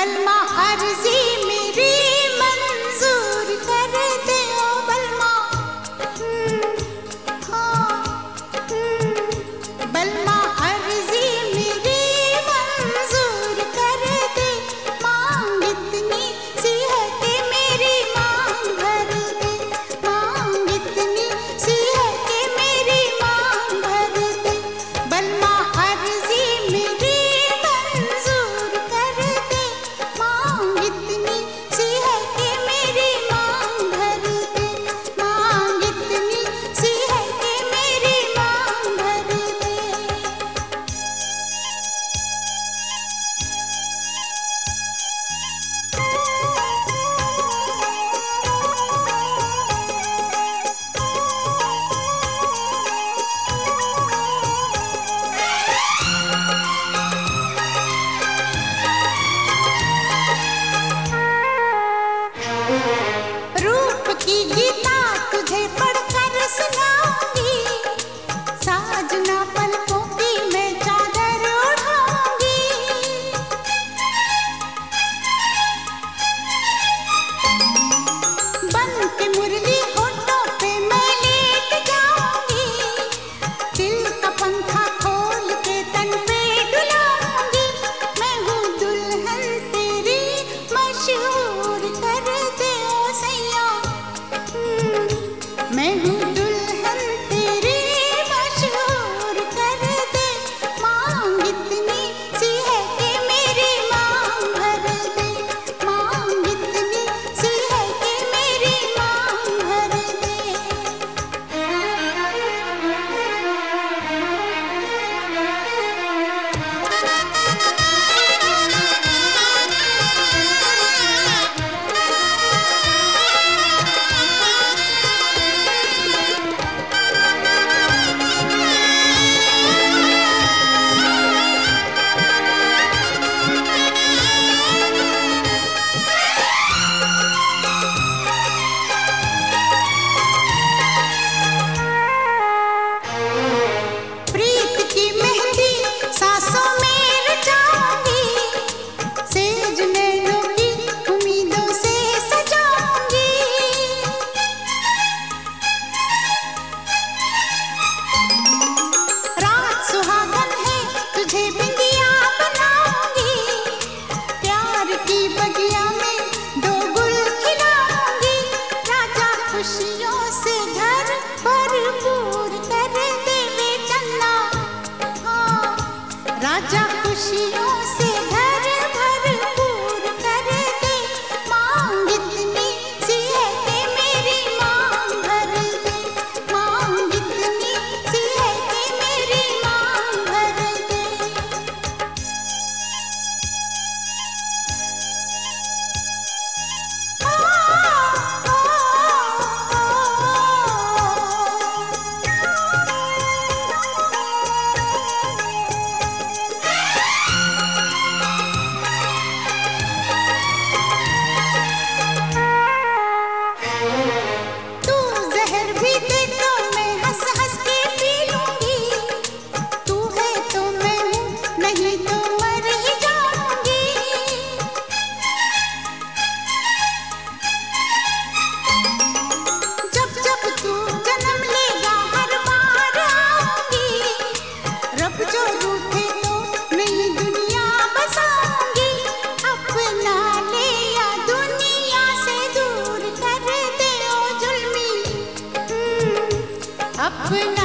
बलमा अर्जी मेरी मंजूर कर दे ओ बलमा। बलमा अर्जी मेरी मंजूर कर दे, मांग इतनी सी है कि मेरी मांग भर दे, मांग इतनी सी है कि मेरी मांग भर दे। बलमा अर्जी मेरी मंजूर कर दे, मांग इतनी सी है कि मेरी मांग भर दे, मांग इतनी सी है कि मेरी मांग भर दे। रूप की गीता तुझे पढ़कर सुनाऊंगी, साजना पलकों की मैं चादर ओढ़ाऊंगी। बन के मुरली होठों पे मैं लेट जाऊंगी, दिल का पंखा खोल के तन पे डुलाऊंगी। मैं हूँ दुल्हन तेरी मशहूर कर दे ओ सैया, मैं हूँ दुल्हन तेरी मशहूर कर दे, मांग इतनी सी है कि मेरी मांग भर दे, मांग इतनी सी है कि मेरी मांग भर दे। प्रीत की मेहंदी सांसों में रचाऊंगी, सेज नैनों की उम्मीदों से सजाऊंगी। रात सुहागन है तुझे बिंदिया बनाऊंगी, प्यार की बगिया में दो गुल खिलाऊंगी। राजा खुशियों से घर भरपूर कर दे वे चन्ना, हाँ राजा खुशियों से घर भरपूर कर दे, मांग इतनी सी है कि मेरी मांग भर दे, मांग इतनी सी है कि मेरी मांग भर दे। तू जहर भी दे तो मैं हंस हंस के पी लूंगी, तू है तो मैं हूँ नहीं तो मर ही जाऊंगी। जब जब तू जन्म लेगा हर बार आऊंगी, रब जो रूठे तो नई दुनिया बसाऊंगी। अपना ले या दुनिया से दूर कर दे ओ जुल्मी, अपना